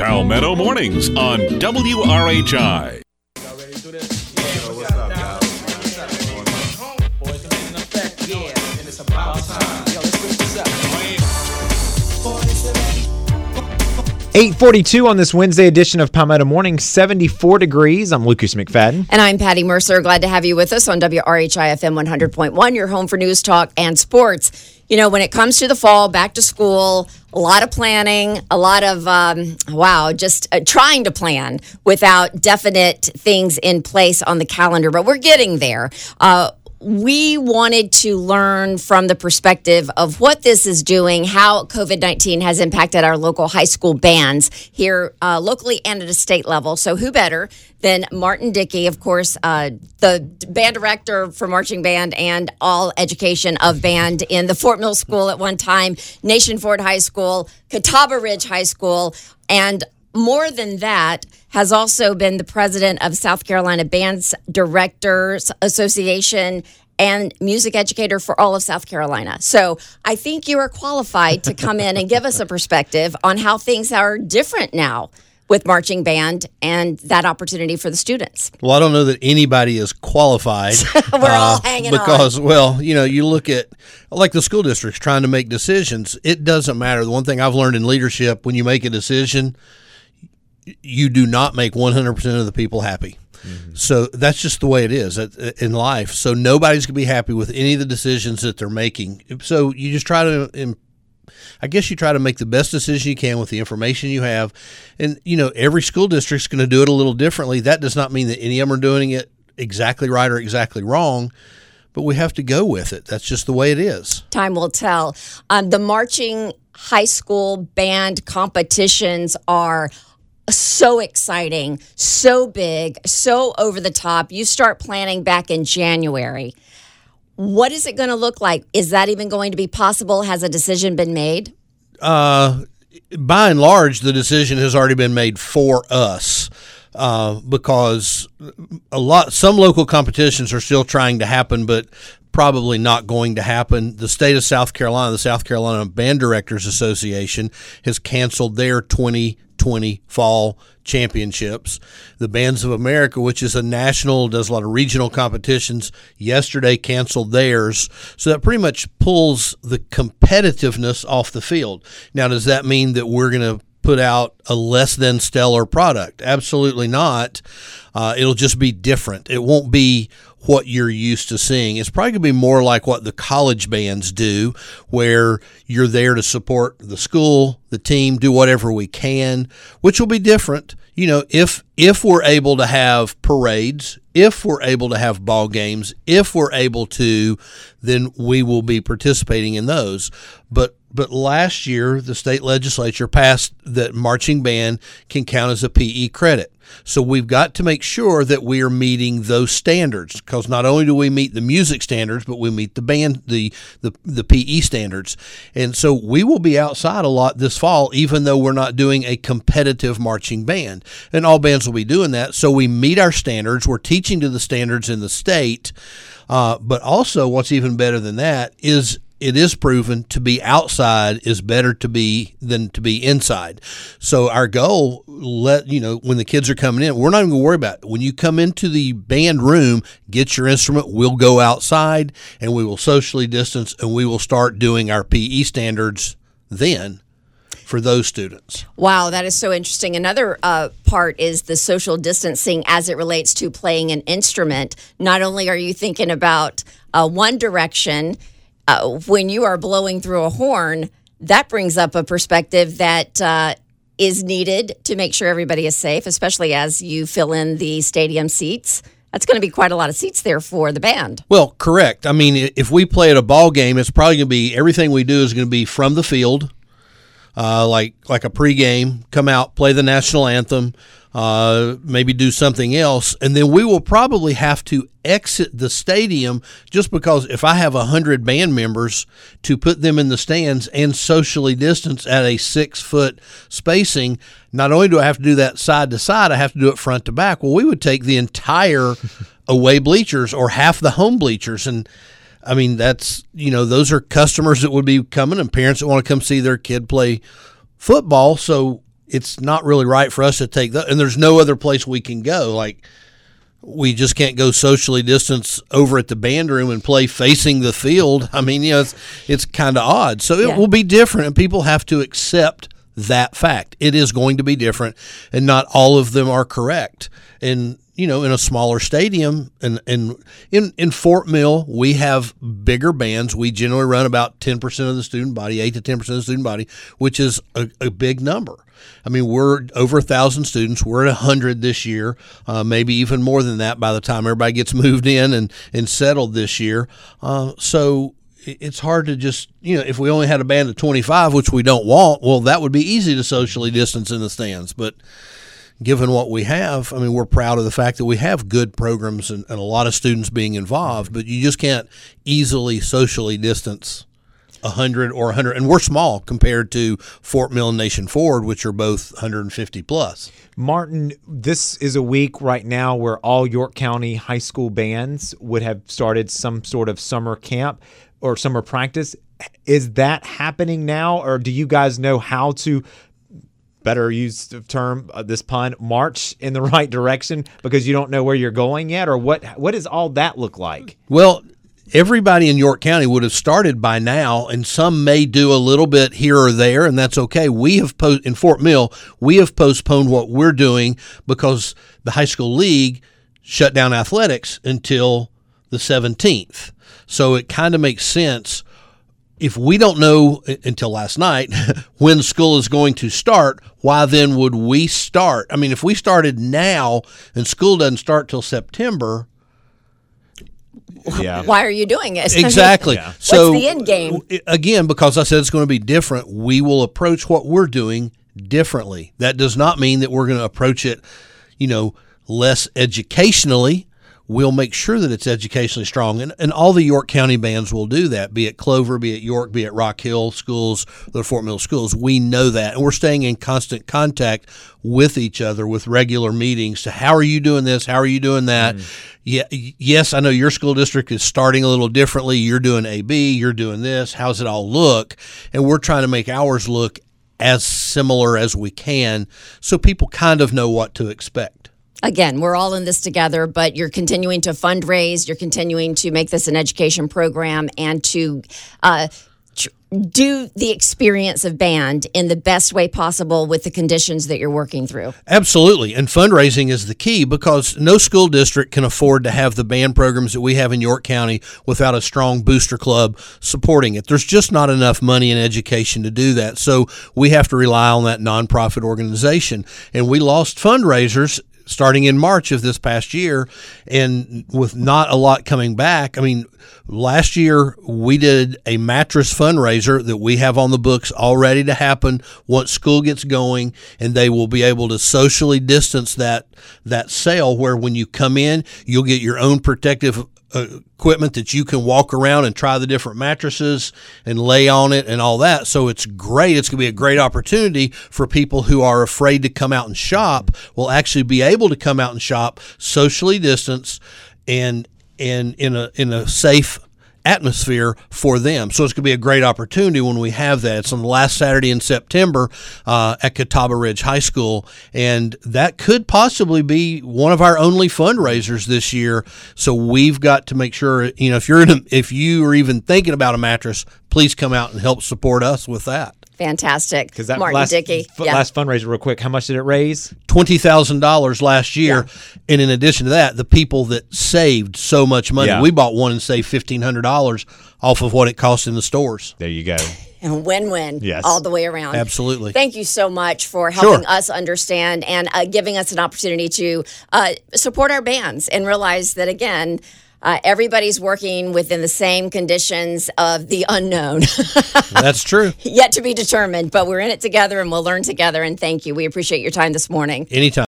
Palmetto Mornings on WRHI. Y'all ready to do this? Yeah, what's up, guys? Boys are in effect, yeah, and it's about time. Yo, let's bring this up. 8:42 on this Wednesday edition of Palmetto Morning, 74 degrees. I'm Lucas McFadden. And I'm Patty Mercer. Glad to have you with us on WRHI FM 100.1, your home for news, talk, and sports. You know, when it comes to the fall, back to school, a lot of planning, a lot of, trying to plan without definite things in place on the calendar. But we're getting there. We wanted to learn from the perspective of what this is doing, how COVID-19 has impacted our local high school bands here locally and at a state level. So who better than Martin Dickey, of course, the band director for marching band and all education of band in the Fort Mill School at one time, Nation Ford High School, Catawba Ridge High School, and more than that, has also been the president of South Carolina Bands Directors Association and music educator for all of South Carolina. So I think you are qualified to come in and give us a perspective on how things are different now with marching band and that opportunity for the students. Well, I don't know that anybody is qualified. We're all hanging because, on. well, you know, you look at like the school districts trying to make decisions. It doesn't matter. The one thing I've learned in leadership, when you make a decision, you do not make 100% of the people happy. Mm-hmm. So that's just the way it is in life. So nobody's going to be happy with any of the decisions that they're making. So you just try to, I guess you try to make the best decision you can with the information you have. And, you know, every school district's going to do it a little differently. That does not mean that any of them are doing it exactly right or exactly wrong, but we have to go with it. That's just the way it is. Time will tell. The marching high school band competitions are so exciting, so big, so over the top. You start planning back in January. What is it going to look like? Is that even going to be possible? Has a decision been made? By and large, the decision has already been made for us. Because some local competitions are still trying to happen, but probably not going to happen. The state of South Carolina, the South Carolina Band Directors Association, has canceled their 2020 fall championships. The Bands of America, which is a national, does a lot of regional competitions, yesterday canceled theirs. So that pretty much pulls the competitiveness off the field. Now, does that mean that we're going to put out a less than stellar product? Absolutely not. It'll just be different. It won't be what you're used to seeing. It's probably going to be more like what the college bands do, where you're there to support the school, the team, do whatever we can, which will be different. You know, if we're able to have parades, if we're able to have ball games, if we're able to, then we will be participating in those. But last year, the state legislature passed that marching band can count as a PE credit. So we've got to make sure that we are meeting those standards, because not only do we meet the music standards, but we meet the band, the PE standards. And so we will be outside a lot this fall, even though we're not doing a competitive marching band. And all bands will be doing that. So we meet our standards. We're teaching to the standards in the state. But also what's even better than that is it is proven to be outside is better than to be inside. So our goal, when the kids are coming in, we're not even going to worry about it. When you come into the band room, get your instrument, we'll go outside and we will socially distance and we will start doing our PE standards then for those students. Wow, that is so interesting. Another part is the social distancing as it relates to playing an instrument. Not only are you thinking about one direction, when you are blowing through a horn, that brings up a perspective that is needed to make sure everybody is safe, especially as you fill in the stadium seats. That's going to be quite a lot of seats there for the band. Well, correct. I mean, if we play at a ball game, it's probably going to be, everything we do is going to be from the field, like a pregame, come out, play the national anthem, maybe do something else, and then we will probably have to exit the stadium, just because if I have 100 band members, to put them in the stands and socially distance at a 6-foot spacing, not only do I have to do that side to side, I have to do it front to back. Well, we would take the entire away bleachers or half the home bleachers, and I mean, that's, those are customers that would be coming and parents that want to come see their kid play football. So it's not really right for us to take that. And there's no other place we can go. Like, we just can't go socially distance over at the band room and play facing the field. I mean, it's kind of odd. So it will be different, and people have to accept that fact. It is going to be different, and not all of them are correct. And in a smaller stadium, and in Fort Mill, we have bigger bands. We generally run about 10% of the student body, 8 to 10% of the student body, which is a big number. I mean, we're over 1,000 students. We're at 100 this year, maybe even more than that by the time everybody gets moved in and settled this year. So it's hard to just, if we only had a band of 25, which we don't want, well, that would be easy to socially distance in the stands. But given what we have, I mean, we're proud of the fact that we have good programs and a lot of students being involved, but you just can't easily socially distance 100 or 100, and we're small compared to Fort Mill and Nation Ford, which are both 150 plus. Martin, this is a week right now where all York County high school bands would have started some sort of summer camp or summer practice. Is that happening now, or do you guys know how to, better use the term, this pun, march in the right direction because you don't know where you're going yet? Or what does all that look like? Well, everybody in York County would have started by now, and some may do a little bit here or there, and that's okay. We have in Fort Mill, we have postponed what we're doing because the high school league shut down athletics until the 17th. So it kind of makes sense. If we don't know until last night when school is going to start, why then would we start? I mean, if we started now and school doesn't start till September, why are you doing it? Exactly. I mean, So what's the end game? Again, because I said it's going to be different, we will approach what we're doing differently. That does not mean that we're going to approach it, less educationally. We'll make sure that it's educationally strong, and all the York County bands will do that, be it Clover, be it York, be it Rock Hill schools, the Fort Mill schools. We know that, and we're staying in constant contact with each other with regular meetings to how are you doing this, how are you doing that. Yeah, yes, I know your school district is starting a little differently. You're doing AB, you're doing this. How's it all look? And we're trying to make ours look as similar as we can so people kind of know what to expect. Again, we're all in this together, but you're continuing to fundraise, you're continuing to make this an education program, and to do the experience of band in the best way possible with the conditions that you're working through. Absolutely. And fundraising is the key because no school district can afford to have the band programs that we have in York County without a strong booster club supporting it. There's just not enough money in education to do that. So we have to rely on that nonprofit organization. And we lost fundraisers starting in March of this past year, and with not a lot coming back. I mean, last year we did a mattress fundraiser that we have on the books all ready to happen once school gets going, and they will be able to socially distance that sale where when you come in, you'll get your own protective equipment that you can walk around and try the different mattresses and lay on it and all that. So it's great. It's going to be a great opportunity for people who are afraid to come out and shop will actually be able to come out and shop socially distanced and in a safe atmosphere for them. So it's going to be a great opportunity when we have that. It's on the last Saturday in September at Catawba Ridge High School, and that could possibly be one of our only fundraisers this year. So we've got to make sure, if you are even thinking about a mattress, please come out and help support us with that. Fantastic. Because that Martin Dickey. last fundraiser, real quick, how much did it raise? $20,000 last year. And in addition to that, the people that saved so much money, we bought one and saved $1,500 off of what it cost in the stores. There you go. And win-win all the way around. Absolutely. Thank you so much for helping us understand and giving us an opportunity to support our bands and realize that, again, everybody's working within the same conditions of the unknown. That's true. Yet to be determined, but we're in it together and we'll learn together. And thank you. We appreciate your time this morning. Anytime.